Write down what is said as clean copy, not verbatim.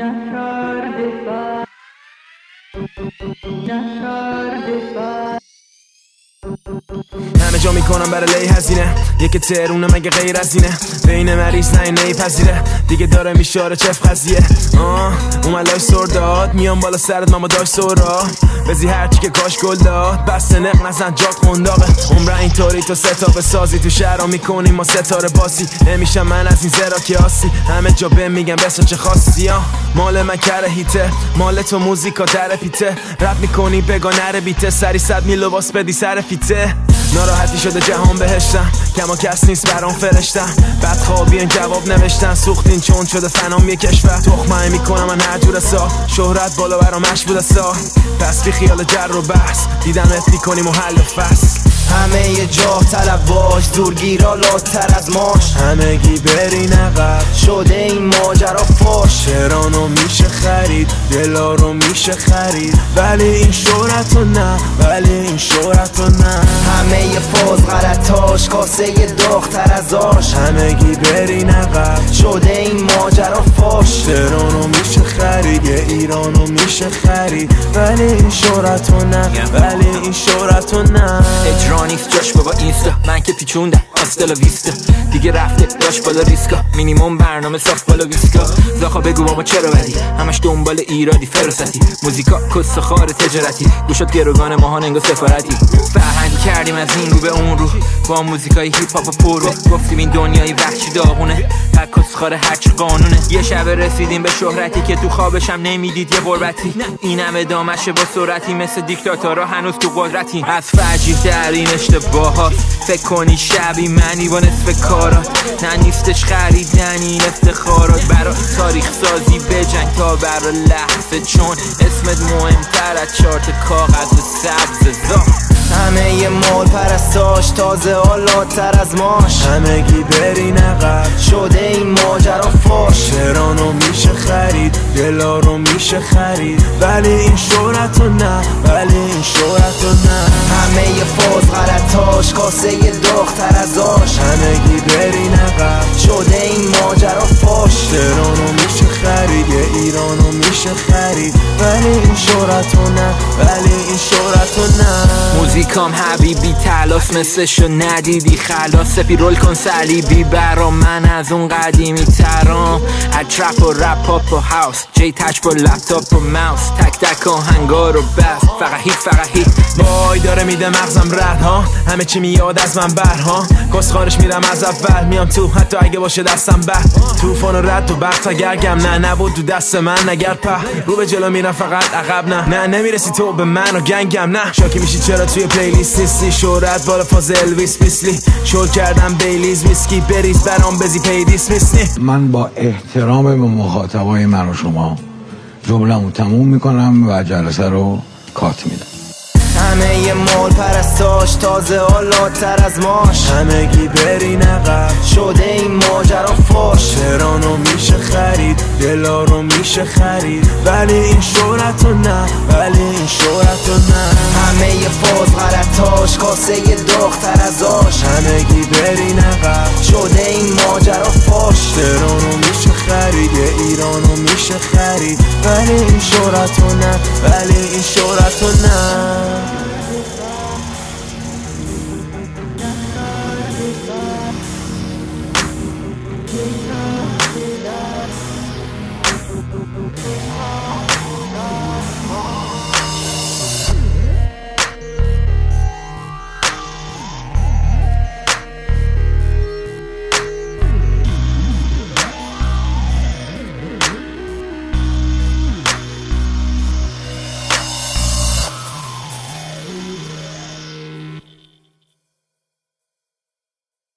همه جا میکنم برای لی هزینه یک ترونه مگه غیر از اینه بین مریض نه نیپذیره دیگه داره میشاره چف قضیه اوملای سرداد میام بالا سرت ماما داشت سورا بزی هرچی که کاش گل داد بس نق نزن جات قنداقه عمره اینطوری تو ستاره سازی تو شهرها میکنیم ما ستاره باسی نمیشم من از این زرا که آسی همه جا بهم میگم بسا چه خاصی مال من کره هیته مال تو موزیکا در پیته رپ میکنی بگا نره بیته سری 100 میل لباس بدی سر فیته ناراحتی شده جهان بهشتم کما کس نیست برام فرشتم بعد خوابین جواب نوشتن سوختین چون شده فنام یه کشور تخمه میکنم من هر جور سا شهرت بالا برام مشبود سا پس بی خیال جر و بحث دیدن افتی کنیم و حل فصل همه یه جا طلب باش دورگیرا لاتر از ماش همگی برین عقب شده این ماجرا فاش شهرانو میشه خرید دلا رو میشه خرید ولی این شهرتو نه ولی این شهرتو نه همه یه فاز غلطاش کاسه یه داغ‌تر از آش همگی برین عقب شده این ماجرا فاش شهرانو میشه خرید یه ایرانو میشه خرید ولی این شهرتو نه ولی این شهرتو نه اجرا نیست جاش بابا اینستا من که پیچوندم آستالا ویستا دیگه رفته داش بالا ریسکا مینیمم برنامه صاف بالا ویسکا زاخا بگو بابا چرا بدی همش دنبال ایرادی فراستی موزیکا کس خار تجارتی گوشات گروگان ماهان انگا سفارتی فرهنگ کردیم از این رو به اون رو با موزیکای هیپ هاپ پر رو گفتیم این دنیای وحشی داغونه تک کس خار هرچی قانونه یه شب رسیدیم به شهرتی که تو خوابشم نمیدید یه غربتی این همه دامشه با سرعتی مثل دیکتاتورها هنوز تو قدرتی از فجیح در این اشتباهات فکر کنی شبی منی با نصف کارات نه نیستش خریدن این افتخارات برا تاریخ سازی بجنگ تا برا لحظه چون اسمت مهمتر از چارت کاغذ سبز همه یه مال پرستاش تازه حالاتر از ماش همگی برین عقب شده این ماجرا فاش شهرانو میشه خرید دلا رو میشه خرید ولی این شهرتو نه ولی این شهرتو نه همه یه فاز غلطاش کاسه یه داغ‌تر از آش همگی برین عقب شده این ماجرا فاش شهرانو میشه خرید یه ایرانو میشه خرید ولی این شهرتو نه ولی این شهرتو نه موزیکام حبیبی تلاس مثلشو ندیدی خلاص سپی رول کن صلیبی برا من از اون قدیمی ترام ترپ و رپ پاپ و هاوس جی تچ با لپتاپ و ماوس تک تک آهنگا رو بس فقط هیت وای داره میده مغزم رد ها همه چی میاد از من بر ها کسخارش میرم از اول میام تو حتی اگه باشه دستم بر توفان و رد و بخت اگر گم نه نبود تو دست من نگر په رو به جلو میرم فقط عقب نه نمیرسی تو به من و گنگم نه شاکی میشی چرا توی پلیلیست نیستی شهرت بالا فاز الویس میسلی شل کردم بیلیز ویسکی بریز برام بزی پیدیس میسنی من با احترام به مخاطبای من و شما جمله‌مو تموم میکنم و جلسه رو کات میدم همه یه مال پرستاش تازه حالاتر از ماش همگی برین عقب شده این ماجرا فاش شهرانو میشه خرید دلا رو میشه خرید ولی این شهرتو نه ولی این شهرتو نه همه یه فاز غلطاش کاسه یه داغ‌تر از آش همگی برین عقب شده این ماجرا فاش شهرانو میشه خرید یه ایرانو میشه خرید ولی این شهرتو نه ولی این شهرتو نه